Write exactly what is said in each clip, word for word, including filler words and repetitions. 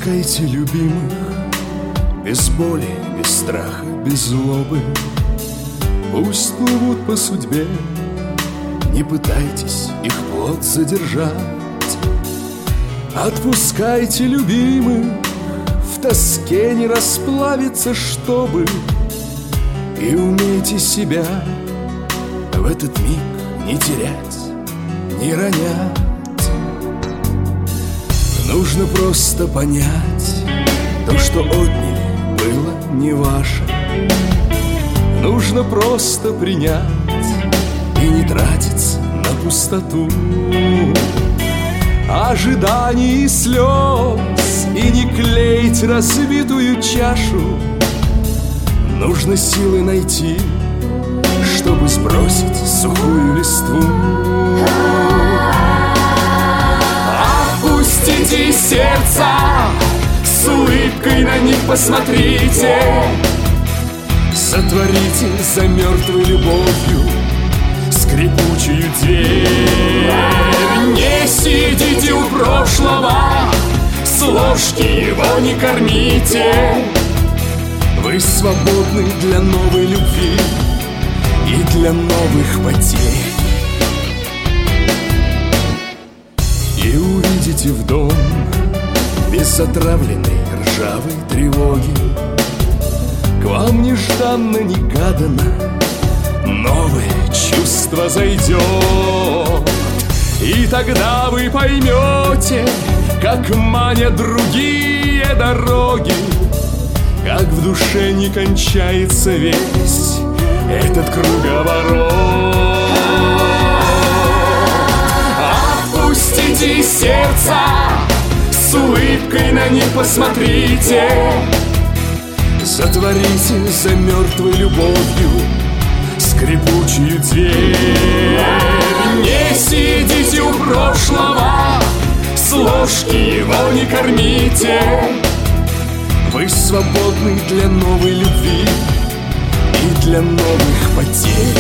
Отпускайте любимых без боли, без страха, без злобы. Пусть плывут по судьбе, не пытайтесь их плод задержать. Отпускайте любимых, в тоске не расплавиться, чтобы. И умейте себя в этот миг не терять, не ронять. Нужно просто понять, то, что отняли, было не ваше. Нужно просто принять и не тратиться на пустоту, ожиданий и слез, и не клеить разбитую чашу. Нужно силы найти, чтобы сбросить сухую листву. Опустите сердца, с улыбкой на них посмотрите. Сотворите за мертвой любовью скрипучую дверь. Не сидите у прошлого, с ложки его не кормите. Вы свободны для новой любви и для новых потерь. И увидите в дом без отравленной ржавой тревоги. К вам нежданно-негаданно новое чувство зайдет. И тогда вы поймете, как манят другие дороги, как в душе не кончается весь этот круговорот. Опустите сердца, с улыбкой на них посмотрите. Сотворите за мертвой любовью скрипучую дверь. Не сидите у прошлого, с ложки его не кормите. Вы свободны для новой любви и для новых потерь.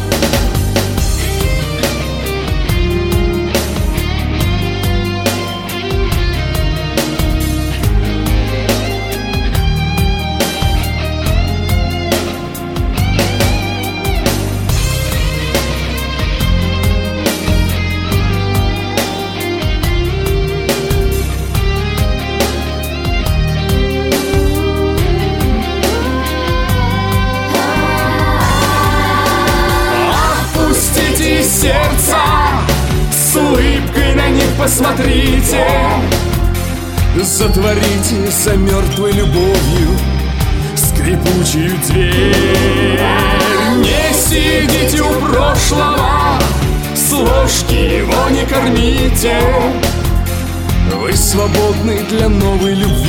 Сердца, с улыбкой на них посмотрите. Затворите за мертвой любовью скрипучую дверь. Не сидите у прошлого, с ложки его не кормите. Вы свободны для новой любви